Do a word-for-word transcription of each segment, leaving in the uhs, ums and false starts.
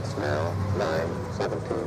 It's now nine seventeen.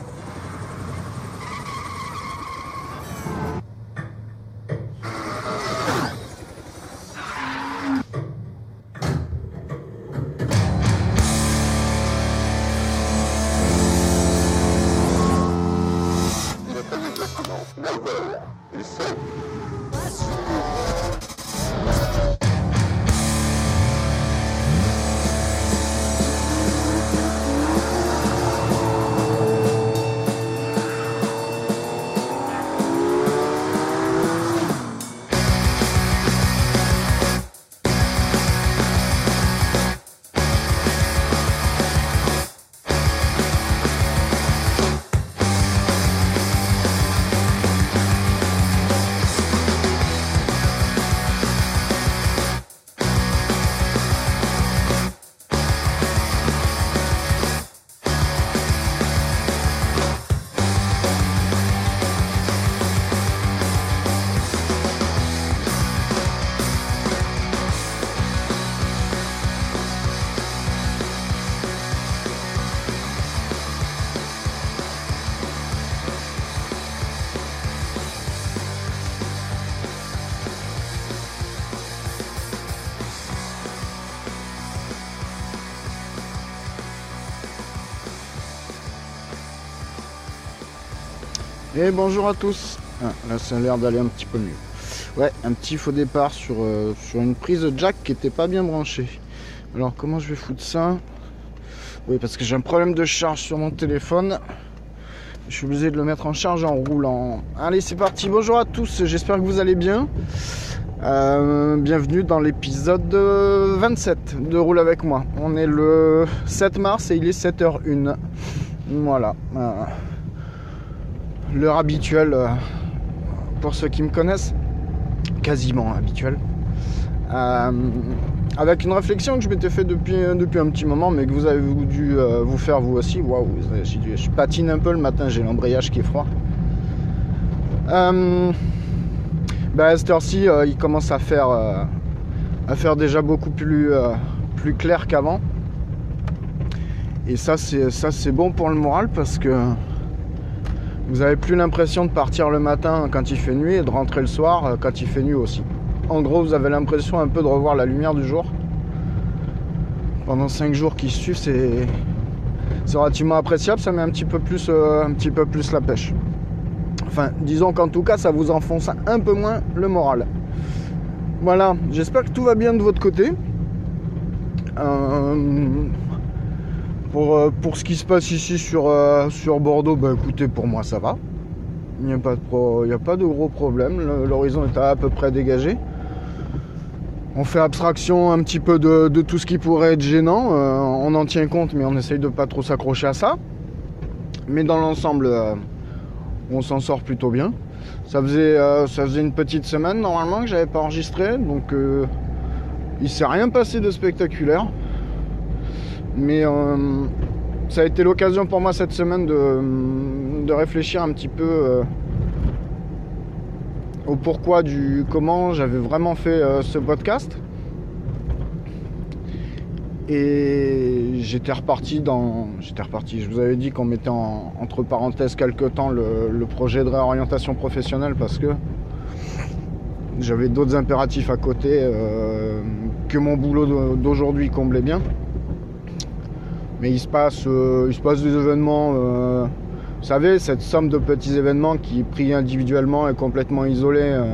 Et bonjour à tous. Ah, là ça a l'air d'aller un petit peu mieux. Ouais, un petit faux départ sur, euh, sur une prise jack qui était pas bien branchée. Alors comment je vais foutre ça? Oui, parce que j'ai un problème de charge sur mon téléphone. Je suis obligé de le mettre en charge en roulant. Allez, c'est parti. Bonjour à tous, j'espère que vous allez bien. Euh, bienvenue dans l'épisode vingt-sept de Roule avec moi. On est le sept mars et il est sept heures une. Voilà. Euh, L'heure habituelle euh, pour ceux qui me connaissent, quasiment habituelle, euh, avec une réflexion que je m'étais fait depuis, depuis un petit moment, mais que vous avez dû euh, vous faire vous aussi. Waouh, je patine un peu le matin, j'ai l'embrayage qui est froid. Euh, bah à cette heure-ci, euh, il commence à faire, euh, à faire déjà beaucoup plus, euh, plus clair qu'avant. Et ça c'est, ça, c'est bon pour le moral parce que vous n'avez plus l'impression de partir le matin quand il fait nuit et de rentrer le soir quand il fait nuit aussi. En gros, vous avez l'impression un peu de revoir la lumière du jour. Pendant cinq jours qui suivent, c'est, c'est relativement appréciable, ça met un petit peu plus, euh, un petit peu plus la pêche. Enfin, disons qu'en tout cas, ça vous enfonce un peu moins le moral. Voilà, j'espère que tout va bien de votre côté. Euh... Pour, euh, pour ce qui se passe ici sur, euh, sur Bordeaux, bah écoutez, pour moi ça va. Il n'y a pas de pro, il n'y a pas de gros problème. L'horizon est à, à peu près dégagé. On fait abstraction un petit peu de, de tout ce qui pourrait être gênant. Euh, on en tient compte, mais on essaye de pas trop s'accrocher à ça. Mais dans l'ensemble, euh, on s'en sort plutôt bien. Ça faisait, euh, ça faisait une petite semaine normalement que j'avais pas enregistré, donc euh, il s'est rien passé de spectaculaire. Mais euh, ça a été l'occasion pour moi cette semaine de, de réfléchir un petit peu euh, au pourquoi du comment j'avais vraiment fait euh, ce podcast. Et j'étais reparti dans... J'étais reparti, je vous avais dit qu'on mettait en, entre parenthèses quelque temps le, le projet de réorientation professionnelle parce que j'avais d'autres impératifs à côté euh, que mon boulot d'aujourd'hui comblait bien. Mais il se passe, euh, il se passe des événements, euh, vous savez, cette somme de petits événements qui, pris individuellement et complètement isolés, euh,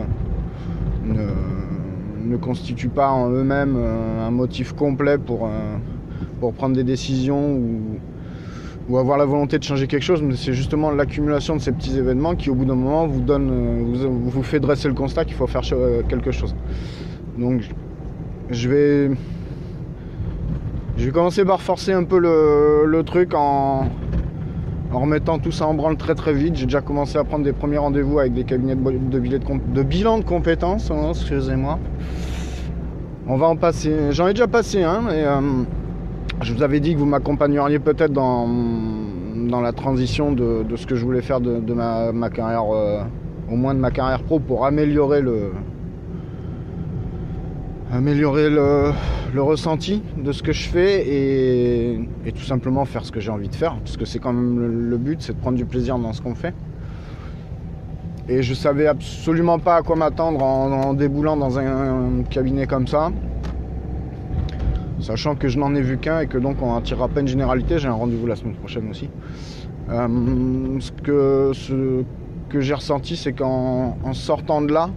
ne, ne constituent pas en eux-mêmes euh, un motif complet pour, euh, pour prendre des décisions ou, ou avoir la volonté de changer quelque chose. Mais c'est justement l'accumulation de ces petits événements qui, au bout d'un moment, vous donne, euh, vous, vous fait dresser le constat qu'il faut faire quelque chose. Donc, je vais... Je vais commencer par forcer un peu le, le truc en, en remettant tout ça en branle très très vite. J'ai déjà commencé à prendre des premiers rendez-vous avec des cabinets de, de, de, de bilan de compétences, hein, excusez-moi. On va en passer, j'en ai déjà passé un, hein, et euh, je vous avais dit que vous m'accompagneriez peut-être dans, dans la transition de, de ce que je voulais faire de, de ma, ma carrière, euh, au moins de ma carrière pro, pour améliorer le... améliorer le, le ressenti de ce que je fais et, et tout simplement faire ce que j'ai envie de faire, parce que c'est quand même le, le but, c'est de prendre du plaisir dans ce qu'on fait. Et je savais absolument pas à quoi m'attendre en, en déboulant dans un, un cabinet comme ça, sachant que je n'en ai vu qu'un et que donc on en tirera pas une généralité. J'ai un rendez-vous la semaine prochaine aussi. Euh, ce que, ce que j'ai ressenti, c'est qu'en en sortant de là,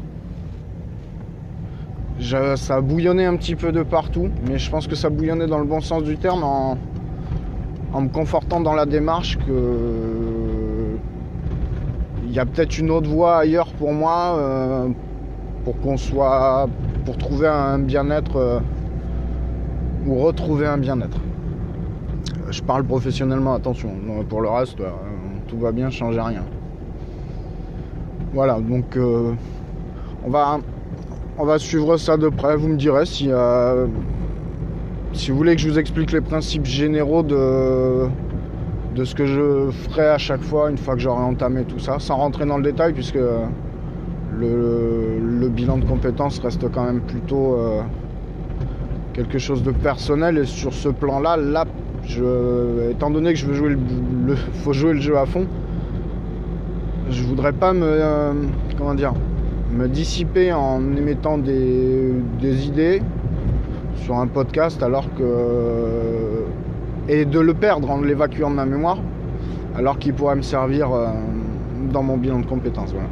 je, ça a bouillonné un petit peu de partout, mais je pense que ça bouillonnait dans le bon sens du terme, en, en me confortant dans la démarche que il y a peut-être une autre voie ailleurs pour moi, euh, pour qu'on soit, pour trouver un bien-être euh, ou retrouver un bien-être. Je parle professionnellement, attention. Pour le reste, euh, tout va bien, change rien. Voilà, donc euh, on va on va suivre ça de près. Vous me direz si euh, si vous voulez que je vous explique les principes généraux de de ce que je ferai à chaque fois une fois que j'aurai entamé tout ça, sans rentrer dans le détail, puisque le, le bilan de compétences reste quand même plutôt euh, quelque chose de personnel. Et sur ce plan-là, là, je, étant donné que je veux jouer le, le, faut jouer le jeu à fond, je voudrais pas me, euh, comment dire, me dissiper en émettant des, des idées sur un podcast, alors que et de le perdre en l'évacuant de ma mémoire, alors qu'il pourrait me servir euh, dans mon bilan de compétences. Voilà.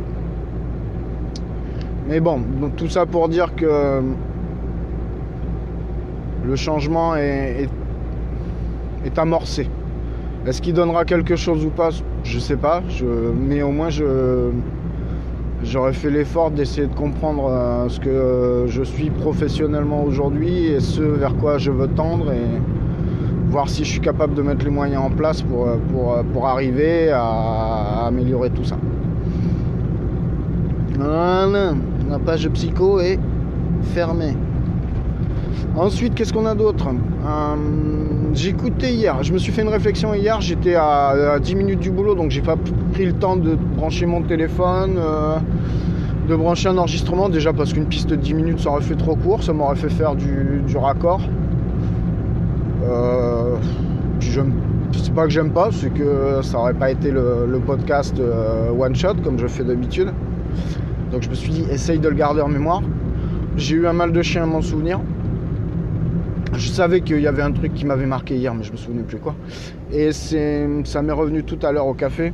Mais bon, donc tout ça pour dire que le changement est, est, est amorcé. Est-ce qu'il donnera quelque chose ou pas? Je sais pas, je, mais au moins je, j'aurais fait l'effort d'essayer de comprendre euh, ce que je suis professionnellement aujourd'hui et ce vers quoi je veux tendre, et voir si je suis capable de mettre les moyens en place pour, pour, pour arriver à, à améliorer tout ça. Voilà, la page psycho est fermée. Ensuite, qu'est-ce qu'on a d'autre? euh, J'écoutais hier, je me suis fait une réflexion hier, j'étais à, à dix minutes du boulot, donc j'ai pas pris le temps de brancher mon téléphone, euh, de brancher un enregistrement, déjà parce qu'une piste de dix minutes ça aurait fait trop court, ça m'aurait fait faire du, du raccord. Euh, puis je c'est pas que j'aime pas, c'est que ça aurait pas été le, le podcast euh, one shot comme je fais d'habitude. Donc je me suis dit, essaye de le garder en mémoire. J'ai eu un mal de chien à m'en souvenir. Je savais qu'il y avait un truc qui m'avait marqué hier, mais je me souvenais plus quoi. Et c'est, ça m'est revenu tout à l'heure au café.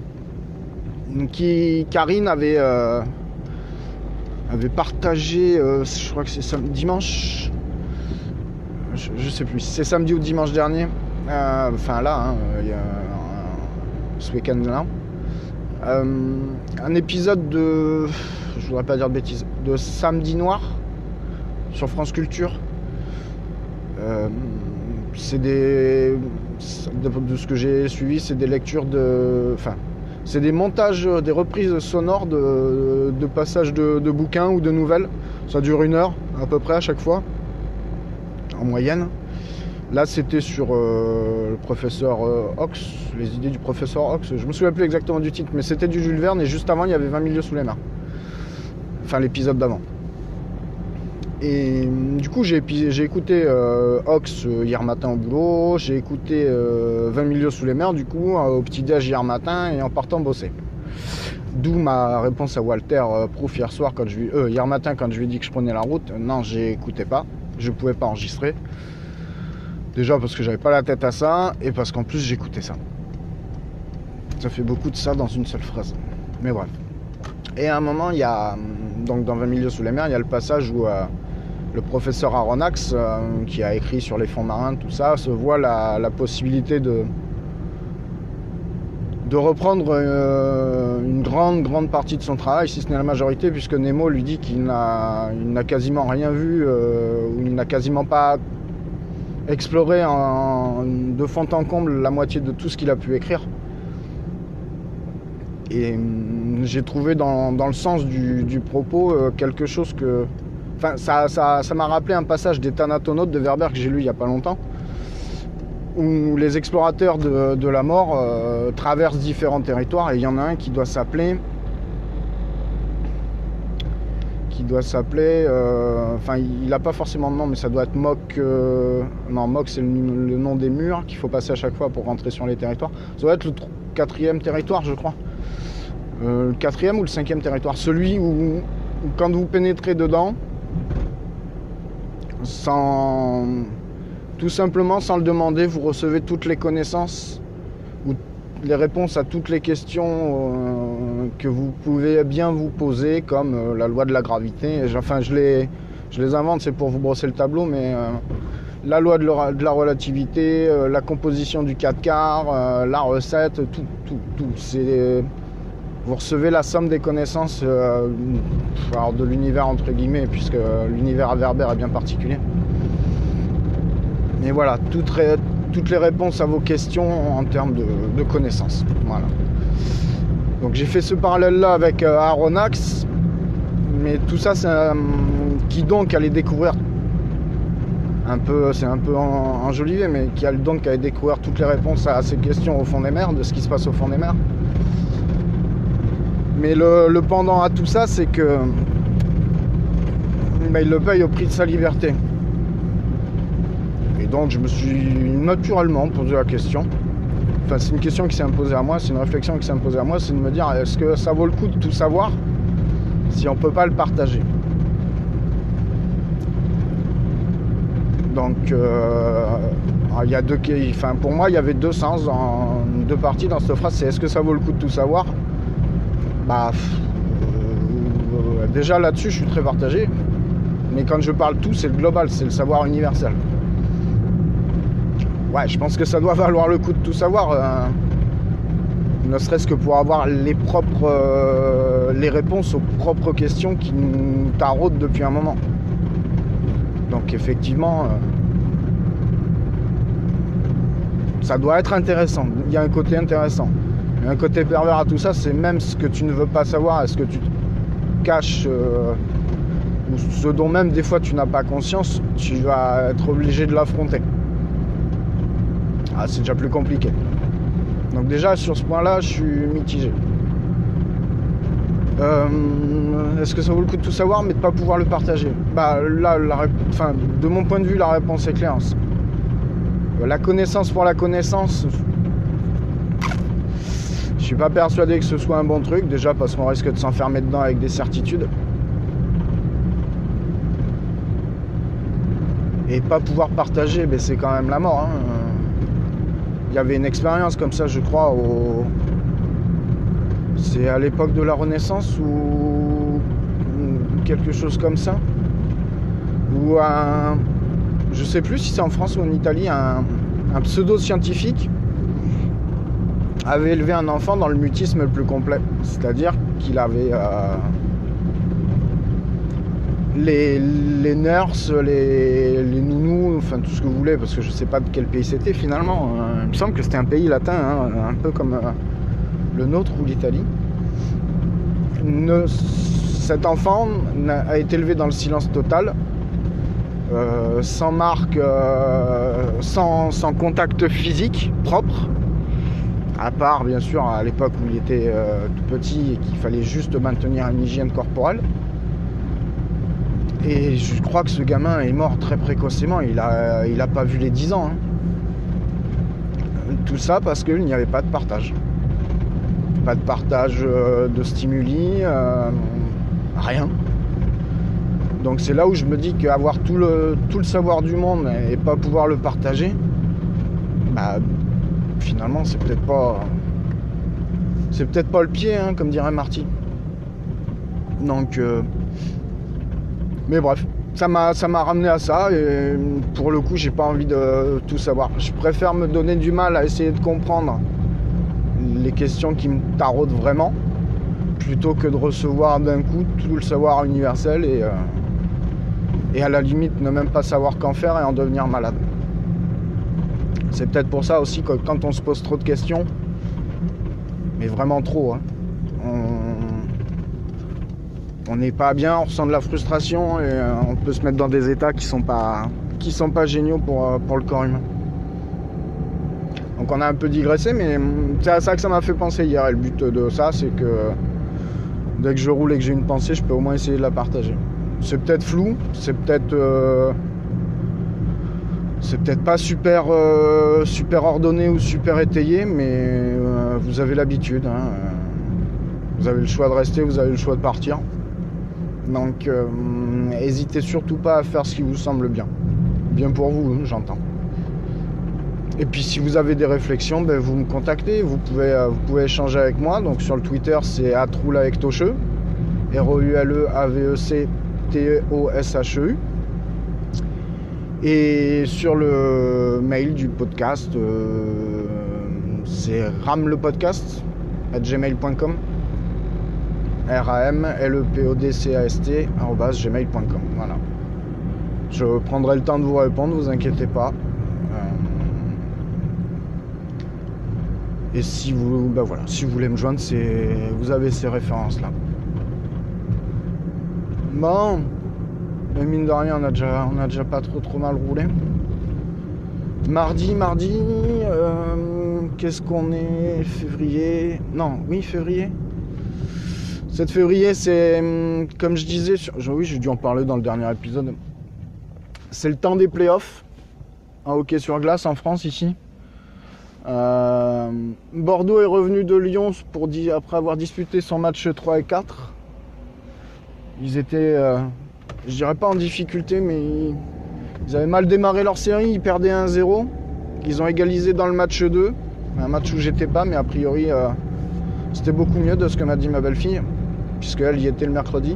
Qui, Karine avait, euh, avait partagé, euh, je crois que c'est sam- dimanche. Je, je sais plus, c'est samedi ou dimanche dernier, euh, enfin là, hein, il y a, euh, ce week-end là, euh, un épisode de, je voudrais pas dire de bêtises, de Samedi Noir sur France Culture. Euh, c'est des, de ce que j'ai suivi, c'est des lectures de, enfin, c'est des montages, des reprises sonores de, de passages de, de bouquins ou de nouvelles. Ça dure une heure à peu près à chaque fois, en moyenne. Là, c'était sur euh, le professeur euh, Ox, les idées du professeur Ox. Je me souviens plus exactement du titre, mais c'était du Jules Verne, et juste avant, il y avait vingt milieux sous les mers. Enfin, l'épisode d'avant. Et du coup, j'ai, j'ai écouté euh, Ox euh, hier matin au boulot, j'ai écouté euh, vingt milieux sous les mers, du coup, euh, au petit-déj hier matin, et en partant bosser. D'où ma réponse à Walter euh, Proof hier soir, quand je lui, euh, hier matin, quand je lui ai dit que je prenais la route. Non, j'écoutais pas, je pouvais pas enregistrer. Déjà parce que j'avais pas la tête à ça, et parce qu'en plus j'écoutais ça. Ça fait beaucoup de ça dans une seule phrase. Mais bref. Et à un moment, il y a, donc dans vingt milieux sous les mers, il y a le passage où euh, le professeur Aronnax, euh, qui a écrit sur les fonds marins, tout ça, se voit la, la possibilité de, de reprendre euh, une grande, grande partie de son travail, si ce n'est la majorité, puisque Nemo lui dit qu'il n'a, il n'a quasiment rien vu, euh, ou il n'a quasiment pas exploré en, de fond en comble la moitié de tout ce qu'il a pu écrire. Et j'ai trouvé dans, dans le sens du, du propos euh, quelque chose que... Enfin, ça, ça, ça m'a rappelé un passage des Thanatonautes de Werber que j'ai lu il n'y a pas longtemps, où les explorateurs de, de la mort euh, traversent différents territoires, et il y en a un qui doit s'appeler... qui qui doit s'appeler... euh, Enfin, il n'a pas forcément de nom, mais ça doit être M O C... Euh, non, M O C, c'est le, le nom des murs qu'il faut passer à chaque fois pour rentrer sur les territoires. Ça doit être le quatrième territoire, je crois. Euh, le quatrième ou le cinquième territoire. Celui où, où, quand vous pénétrez dedans, sans... tout simplement, sans le demander, vous recevez toutes les connaissances ou les réponses à toutes les questions euh, que vous pouvez bien vous poser, comme euh, la loi de la gravité. Enfin, je les, je les invente, c'est pour vous brosser le tableau, mais euh, la loi de, le, de la relativité, euh, la composition du quatre quarts, euh, la recette, tout, tout, tout. C'est, vous recevez la somme des connaissances euh, alors de l'univers entre guillemets, puisque l'univers averbaire est bien particulier. Mais voilà, toutes, ré, toutes les réponses à vos questions en termes de, de connaissances. Voilà. Donc j'ai fait ce parallèle-là avec euh, Aronnax, mais tout ça, c'est euh, qui donc allait découvrir un peu, c'est un peu en, enjolivé, mais qui allait donc allait découvrir toutes les réponses à ces questions au fond des mers, de ce qui se passe au fond des mers. Mais le, le pendant à tout ça, c'est que ben, il le paye au prix de sa liberté. Et donc je me suis naturellement posé la question. Enfin, c'est une question qui s'est imposée à moi, c'est une réflexion qui s'est imposée à moi, c'est de me dire, est-ce que ça vaut le coup de tout savoir si on ne peut pas le partager? Donc, euh, il y a deux, enfin, pour moi, il y avait deux sens, dans, deux parties dans cette phrase. C'est est-ce que ça vaut le coup de tout savoir? Bah, euh, déjà là-dessus, je suis très partagé. Mais quand je parle tout, c'est le global, c'est le savoir universel. Ouais, je pense que ça doit valoir le coup de tout savoir. Euh, ne serait-ce que pour avoir les propres, euh, les réponses aux propres questions qui nous taraudent depuis un moment. Donc effectivement, euh, ça doit être intéressant. Il y a un côté intéressant. Il y a un côté pervers à tout ça, c'est même ce que tu ne veux pas savoir, est-ce que tu te caches, euh, ou ce dont même des fois tu n'as pas conscience, tu vas être obligé de l'affronter. Ah, c'est déjà plus compliqué. Donc déjà, sur ce point-là, je suis mitigé. Euh, est-ce que ça vaut le coup de tout savoir, mais de ne pas pouvoir le partager? Bah là, la, enfin, de mon point de vue, la réponse est claire. La connaissance pour la connaissance, je suis pas persuadé que ce soit un bon truc, déjà parce qu'on risque de s'enfermer dedans avec des certitudes. Et pas pouvoir partager, ben c'est quand même la mort. Hein. Il y avait une expérience comme ça, je crois, au... c'est à l'époque de la Renaissance ou quelque chose comme ça, où un, je sais plus si c'est en France ou en Italie, un, un pseudo-scientifique avait élevé un enfant dans le mutisme le plus complet, c'est-à-dire qu'il avait euh, les, les nurses, les, les nounous, enfin tout ce que vous voulez, parce que je sais pas de quel pays c'était finalement. Il me semble que c'était un pays latin, hein, un peu comme euh, le nôtre ou l'Italie. Ne, cet enfant a été élevé dans le silence total, euh, sans marque, euh, sans, sans contact physique propre, à part bien sûr à l'époque où il était euh, tout petit et qu'il fallait juste maintenir une hygiène corporelle. Et je crois que ce gamin est mort très précocement, il a, il a pas vu les dix ans. Hein. Tout ça parce qu'il n'y avait pas de partage. Pas de partage euh, de stimuli, euh, rien. Donc c'est là où je me dis qu'avoir tout le, tout le savoir du monde et pas pouvoir le partager, bah, finalement c'est peut-être pas c'est peut-être pas le pied, hein, comme dirait Marty. Donc euh, mais bref, ça m'a ça m'a ramené à ça, et pour le coup j'ai pas envie de tout savoir. Je préfère me donner du mal à essayer de comprendre les questions qui me taraudent vraiment, plutôt que de recevoir d'un coup tout le savoir universel et, euh, et à la limite ne même pas savoir qu'en faire et en devenir malade. C'est peut-être pour ça aussi que quand on se pose trop de questions, mais vraiment trop, hein, on n'est pas bien, on ressent de la frustration et euh, on peut se mettre dans des états qui sont pas, qui sont pas géniaux pour, euh, pour le corps humain. Donc on a un peu digressé, mais c'est à ça que ça m'a fait penser hier. Et le but de ça, c'est que dès que je roule et que j'ai une pensée, je peux au moins essayer de la partager. c'est peut-être flou, c'est peut-être euh, c'est peut-être pas super euh, super ordonné ou super étayé, mais euh, vous avez l'habitude, hein. Vous avez le choix de rester, vous avez le choix de partir. Donc euh, n'hésitez surtout pas à faire ce qui vous semble bien. Bien pour vous, hein, j'entends. Et puis si vous avez des réflexions, ben, vous me contactez, vous pouvez, euh, vous pouvez échanger avec moi. Donc sur le Twitter, c'est arobase roule avec tocheux, R O U L E A V E C T O S H E U. Et sur le mail du podcast, euh, c'est ramlepodcast arobase gmail point com. R A M L E P O D C A S T arobase gmail point com. Voilà. Je prendrai le temps de vous répondre, vous inquiétez pas. Et si vous, ben voilà, si vous voulez me joindre, c'est, vous avez ces références là. Bon, mais mine de rien, on a déjà, on a déjà pas trop trop mal roulé. Mardi, mardi, euh, qu'est-ce qu'on est? Février? Non, oui, février. sept février, c'est, comme je disais, sur, oui, j'ai dû en parler dans le dernier épisode. C'est le temps des playoffs en hockey sur glace en France ici. Euh, Bordeaux est revenu de Lyon pour, après avoir disputé son match trois et quatre. Ils étaient, euh, je dirais pas en difficulté, mais ils, ils avaient mal démarré leur série, ils perdaient un zéro. Ils ont égalisé dans le match deux, un match où j'étais pas, mais a priori euh, c'était beaucoup mieux de ce que m'a dit ma belle-fille, puisqu'elle y était le mercredi.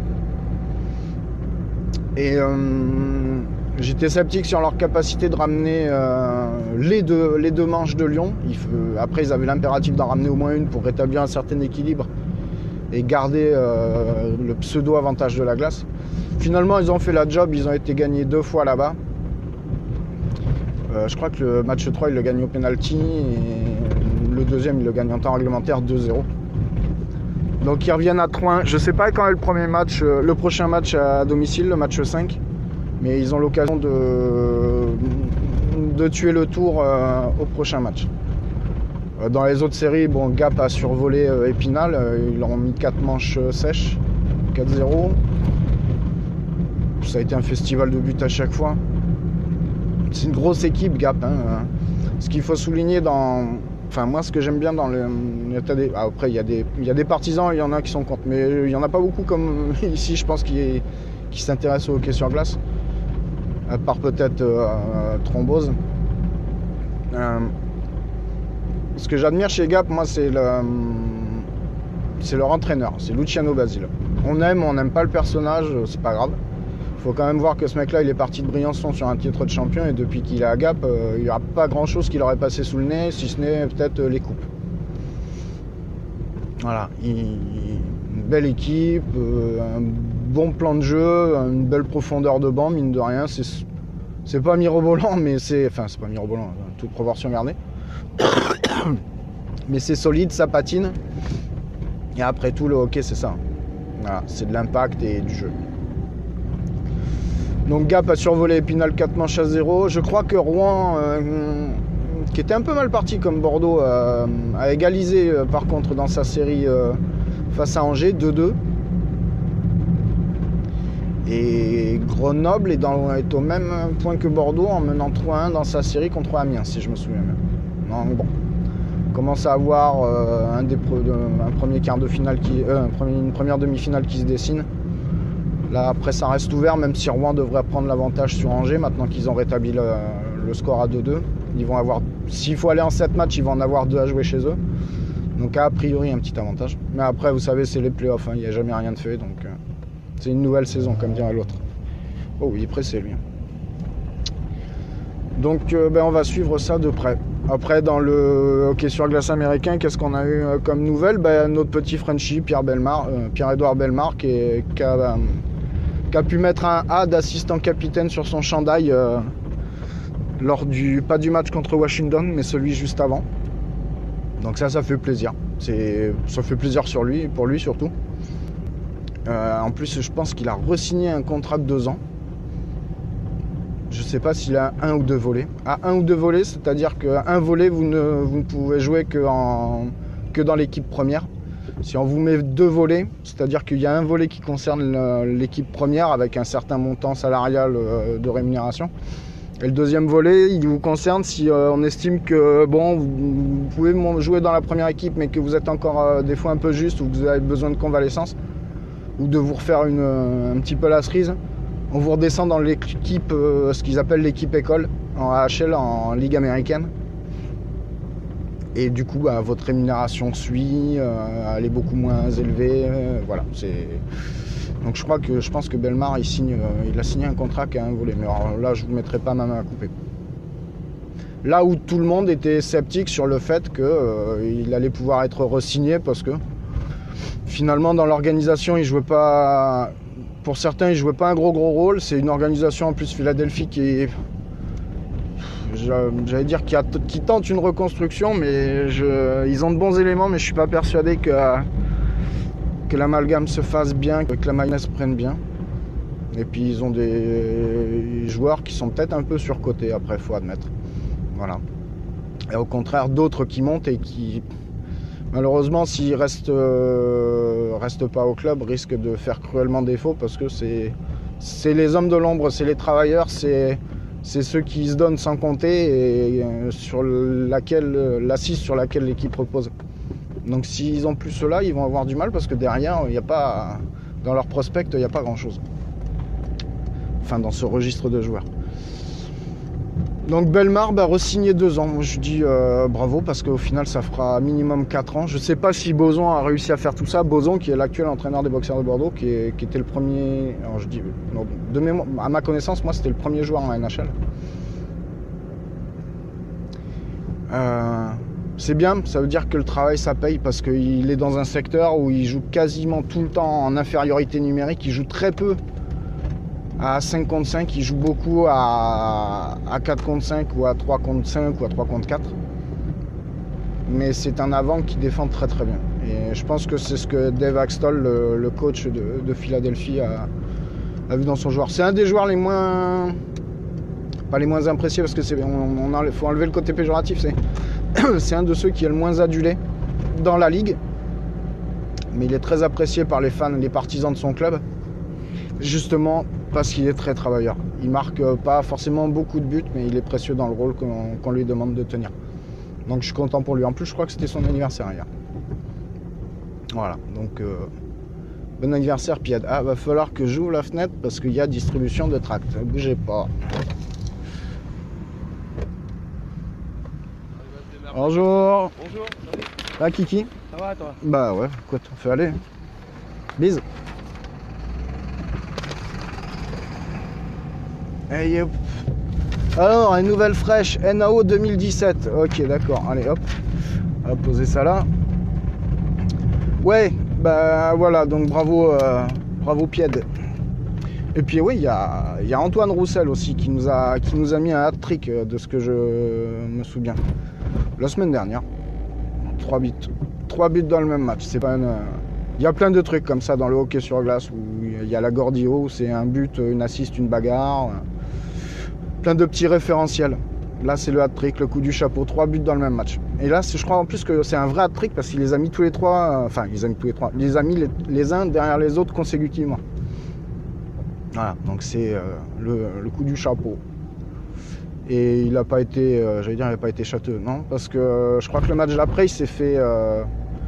Et euh, j'étais sceptique sur leur capacité de ramener euh, les, deux, les deux manches de Lyon. Il faut, après, ils avaient l'impératif d'en ramener au moins une pour rétablir un certain équilibre et garder euh, le pseudo-avantage de la glace. Finalement, ils ont fait la job, ils ont été gagnés deux fois là-bas. Euh, je crois que le match trois, ils le gagnent au penalty et le deuxième, ils le gagnent en temps réglementaire deux zéro. Donc ils reviennent à trois un. Je sais pas quand est le premier match, euh, le prochain match à domicile, le match cinq. Mais ils ont l'occasion de, de tuer le tour euh, au prochain match. Euh, dans les autres séries, bon, Gap a survolé euh, Épinal. Euh, ils leur ont mis quatre manches euh, sèches, quatre zéro. Ça a été un festival de buts à chaque fois. C'est une grosse équipe, Gap. Hein. Ce qu'il faut souligner dans... Enfin, moi, ce que j'aime bien dans le... Des... Ah, après, il y a des... il y a des partisans, il y en a qui sont contre. Mais il n'y en a pas beaucoup comme ici, je pense, qui, qui s'intéressent au hockey sur glace. À part peut-être euh, Thrombose. Euh, ce que j'admire chez Gap, moi, c'est le, c'est leur entraîneur, c'est Luciano Basile. On aime ou on n'aime pas le personnage, c'est pas grave. Il faut quand même voir que ce mec-là, il est parti de Briançon sur un titre de champion et depuis qu'il est à Gap, euh, il n'y aura pas grand-chose qui leur est passé sous le nez, si ce n'est peut-être euh, les coupes. Voilà, il, une belle équipe, euh, un bon plan de jeu, une belle profondeur de banc, mine de rien. C'est, c'est pas mirobolant, mais c'est... Enfin, c'est pas mirobolant, toute proportion gardée. Mais c'est solide, ça patine. Et après tout, le hockey, c'est ça. Voilà, c'est de l'impact et du jeu. Donc Gap a survolé Épinal quatre manches à zéro. Je crois que Rouen, euh, qui était un peu mal parti comme Bordeaux, euh, a égalisé euh, par contre dans sa série euh, face à Angers, deux deux. Et Grenoble est, dans, est au même point que Bordeaux en menant trois un dans sa série contre Amiens, si je me souviens même. Donc bon, on commence à avoir euh, un, des pro, un premier quart de finale, qui, euh, un premier, une première demi-finale qui se dessine. Là, après, ça reste ouvert, même si Rouen devrait prendre l'avantage sur Angers, maintenant qu'ils ont rétabli le, le score à deux deux. Ils vont avoir, s'il faut aller en sept matchs, ils vont en avoir deux à jouer chez eux. Donc, a priori, un petit avantage. Mais après, vous savez, c'est les playoffs, hein, il n'y a jamais rien de fait, donc euh, c'est une nouvelle saison, comme dirait l'autre. Oh, il est pressé, lui. Donc, euh, ben, on va suivre ça de près. Après, dans le hockey sur glace américain, qu'est-ce qu'on a eu euh, comme nouvelle? Ben, notre petit Frenchie, Pierre Bellemare, euh, Pierre-Édouard Bellemare, qui, est, qui a... Euh, qui a pu mettre un A d'assistant capitaine sur son chandail euh, lors du, pas du match contre Washington, mais celui juste avant. Donc ça, ça fait plaisir. C'est, ça fait plaisir sur lui, pour lui surtout. Euh, en plus, je pense qu'il a re-signé un contrat de deux ans. Je ne sais pas s'il a un ou deux volets. À un ou deux volets, c'est-à-dire qu'un volet, vous ne, vous ne pouvez jouer que, en, que dans l'équipe première. Si on vous met deux volets, c'est-à-dire qu'il y a un volet qui concerne l'équipe première avec un certain montant salarial de rémunération. Et le deuxième volet, il vous concerne si euh, on estime que bon, vous, vous pouvez jouer dans la première équipe, mais que vous êtes encore euh, des fois un peu juste ou que vous avez besoin de convalescence ou de vous refaire une, un petit peu la cerise. On vous redescend dans l'équipe, euh, ce qu'ils appellent l'équipe école, en A H L, en Ligue américaine. Et du coup, bah, votre rémunération suit, euh, elle est beaucoup moins élevée. Euh, voilà, c'est... Donc je crois que je pense que Bellemare il signe, euh, il a signé un contrat qui a un volet. Mais alors, là, je ne vous mettrai pas ma main à couper. Là où tout le monde était sceptique sur le fait qu'il euh, allait pouvoir être re-signé parce que finalement dans l'organisation, il jouait pas. Pour certains, il jouait pas un gros gros rôle. C'est une organisation en plus Philadelphie qui est, j'allais dire qui, a, qui tente une reconstruction, mais je, ils ont de bons éléments, mais je suis pas persuadé que que l'amalgame se fasse bien, que la mayonnaise prenne bien. Et puis ils ont des joueurs qui sont peut-être un peu surcotés, après, faut admettre. Voilà. Et au contraire, d'autres qui montent et qui, malheureusement, s'ils restent, euh, restent pas au club, risquent de faire cruellement défaut parce que c'est, c'est les hommes de l'ombre, c'est les travailleurs, c'est, c'est ceux qui se donnent sans compter et euh, sur laquelle, l'assise sur laquelle l'équipe repose. Donc s'ils ont plus cela, ils vont avoir du mal parce que derrière, il n'y a pas, dans leur prospect, il n'y a pas grand-chose. Enfin, dans ce registre de joueurs. Donc Bellemare, bah, re-signé deux ans. Moi, je dis euh, bravo parce qu'au final, ça fera minimum quatre ans. Je ne sais pas si Boson a réussi à faire tout ça. Boson, qui est l'actuel entraîneur des Boxers de Bordeaux, qui, est, qui était le premier. Alors je dis, non, de mémoire, à ma connaissance, moi, c'était le premier joueur en N H L. Euh. C'est bien, ça veut dire que le travail ça paye parce qu'il est dans un secteur où il joue quasiment tout le temps en infériorité numérique, il joue très peu à cinq contre cinq, il joue beaucoup à, à quatre contre cinq ou à trois contre cinq ou à trois contre quatre. Mais c'est un avant qui défend très très bien. Et je pense que c'est ce que Dave Axtell, le, le coach de, de Philadelphie, a, a vu dans son joueur. C'est un des joueurs les moins... pas les moins appréciés parce que c'est, on, on faut enlever le côté péjoratif, c'est... c'est un de ceux qui est le moins adulé dans la ligue, mais il est très apprécié par les fans, les partisans de son club, justement parce qu'il est très travailleur. Il marque pas forcément beaucoup de buts, mais il est précieux dans le rôle qu'on, qu'on lui demande de tenir. Donc je suis content pour lui. En plus, je crois que c'était son anniversaire hier. Voilà, donc euh, bon anniversaire Pied. Ah, va falloir que j'ouvre la fenêtre parce qu'il y a distribution de tracts. Ne bougez pas. Bonjour. Bonjour. Ah Kiki. Ça va toi? Bah ouais, quoi t'en fais aller. Bise. Hey, hop. Alors, une nouvelle fraîche N A O deux mille dix-sept. Ok, d'accord. Allez, hop. On va poser ça là. Ouais, bah voilà, donc bravo, euh, bravo Pied. Et puis oui, il y a, y a Antoine Roussel aussi qui nous a, qui nous a mis un hat-trick de ce que je me souviens. La semaine dernière, trois buts, trois buts dans le même match. C'est pas une... Il y a plein de trucs comme ça dans le hockey sur glace où il y a la Gordio, où c'est un but, une assist, une bagarre, plein de petits référentiels. Là, c'est le hat-trick, le coup du chapeau, trois buts dans le même match. Et là, je crois en plus que c'est un vrai hat-trick parce qu'il les a mis tous les trois, enfin, il les a mis tous les trois, il les a mis les, les uns derrière les autres consécutivement. Voilà, donc c'est euh, le, le coup du chapeau. Et il n'a pas été, euh, j'allais dire, il n'a pas été châteux, non, parce que euh, je crois que le match d'après, il s'est fait, euh,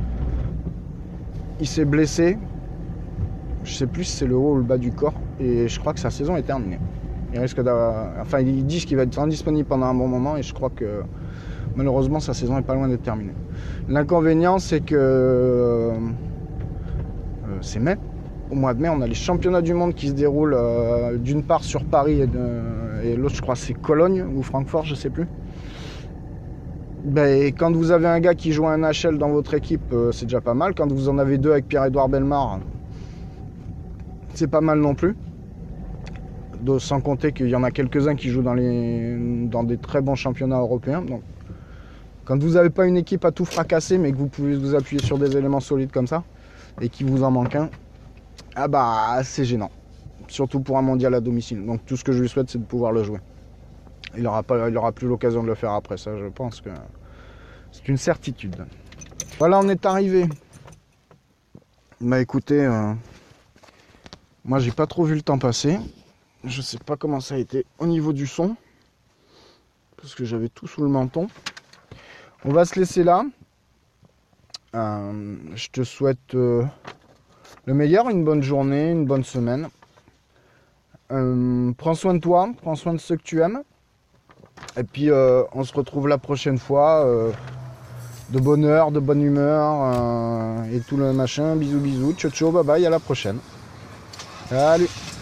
il s'est blessé. Je sais plus si c'est le haut ou le bas du corps, et je crois que sa saison est terminée. Il risque d'avoir, enfin, ils disent qu'il va être indisponible pendant un bon moment, et je crois que malheureusement sa saison est pas loin d'être terminée. L'inconvénient, c'est que euh, c'est mai. Au mois de mai, on a les championnats du monde qui se déroulent euh, d'une part sur Paris et, de, et l'autre, je crois, c'est Cologne ou Francfort, je sais plus. Ben, quand vous avez un gars qui joue un N H L dans votre équipe, euh, c'est déjà pas mal. Quand vous en avez deux avec Pierre-Édouard Bellemare, c'est pas mal non plus. De, sans compter qu'il y en a quelques-uns qui jouent dans, les, dans des très bons championnats européens. Donc, quand vous n'avez pas une équipe à tout fracasser, mais que vous pouvez vous appuyer sur des éléments solides comme ça, et qu'il vous en manque un, ah bah c'est gênant, surtout pour un mondial à domicile. Donc tout ce que je lui souhaite, c'est de pouvoir le jouer. Il n'aura pas, il aura plus l'occasion de le faire après, ça je pense que c'est une certitude. Voilà, on est arrivé. Bah écoutez, euh, moi j'ai pas trop vu le temps passer. Je sais pas comment ça a été au niveau du son. Parce que j'avais tout sous le menton. On va se laisser là. Euh, je te souhaite euh, le meilleur, une bonne journée, une bonne semaine. Euh, prends soin de toi, prends soin de ceux que tu aimes. Et puis euh, on se retrouve la prochaine fois. Euh, de bonne heure, de bonne humeur euh, et tout le machin. Bisous bisous, ciao ciao, bye bye, à la prochaine. Salut.